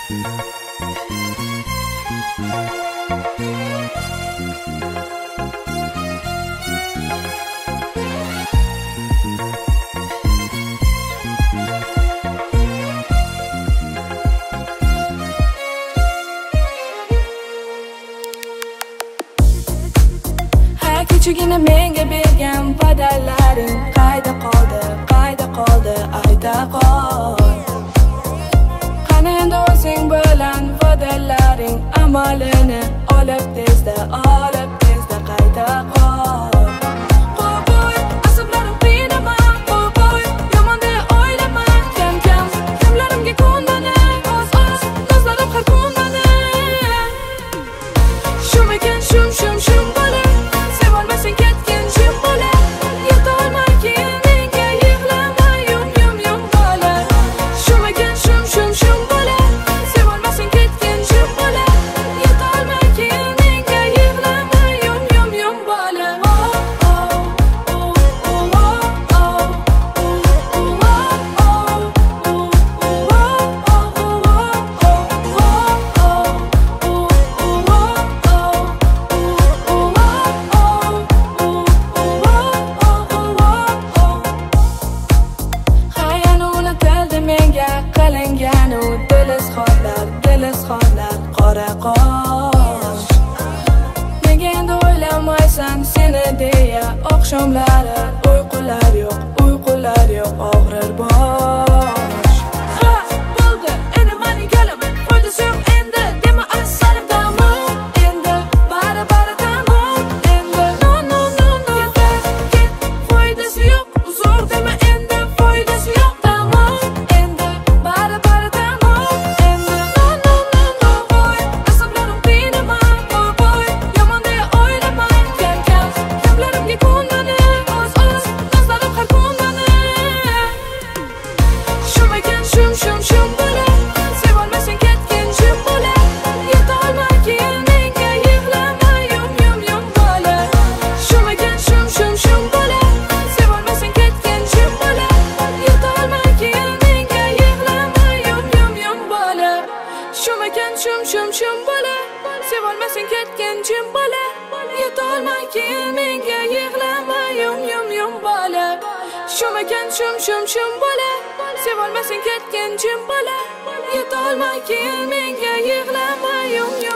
Kichigini menga bergan padalaring qayda qoldi ayta qol. Qani endi o'zing bilan va'dalaring amalini olib tezda qayta qol. Qo'y asablarim qiynama, qo'y yomon deya o'ylama, kam kamlarimga ko'ndani, oz nozlarim har ko'ndani. Shumekan shum bola, sevolmasang ketgan jim bola, yetolmay keyin menga yig'lama yum bola. Shumekan shum bola, sevolmasang ketgan jim bola, yetolmay keyin menga yig'lama yum bola. Qalinganu dil izhorlar qora qosh. Nega endi o'ylamaysan seni deya oqshomlari uyqular yo'q og'rir bosh. Ha bo'ldi endi mani galim, foydasi yo'q endi dema assalim tamom. Endi bari tamom. Endi no ket foydasi yo'q, uzr dema endi foydasi yo'q tamom. Endi bari tamom. Endi no qo'y asablarim qiynama, qo'y yomon deya o'ylama, kamlarimga ko'ndani, oz nozlarim har ko'ndani. Shumekan shum bola, sevolmasang ketgan jim bola, yetolmay keyin menga yig'lama yum bola. Shumekan shum bola, sevolmasang ketgan jim bola, yetolmay keyin menga yig'lama yum bola. Shumekan shum bola, sevolmasang ketgan jim bola, yetolmay keyin menga yig'lama yum bola. Shumekan shum bola, sevolmasang ketgan jim bola, yetolmay keyin menga yig'lama yum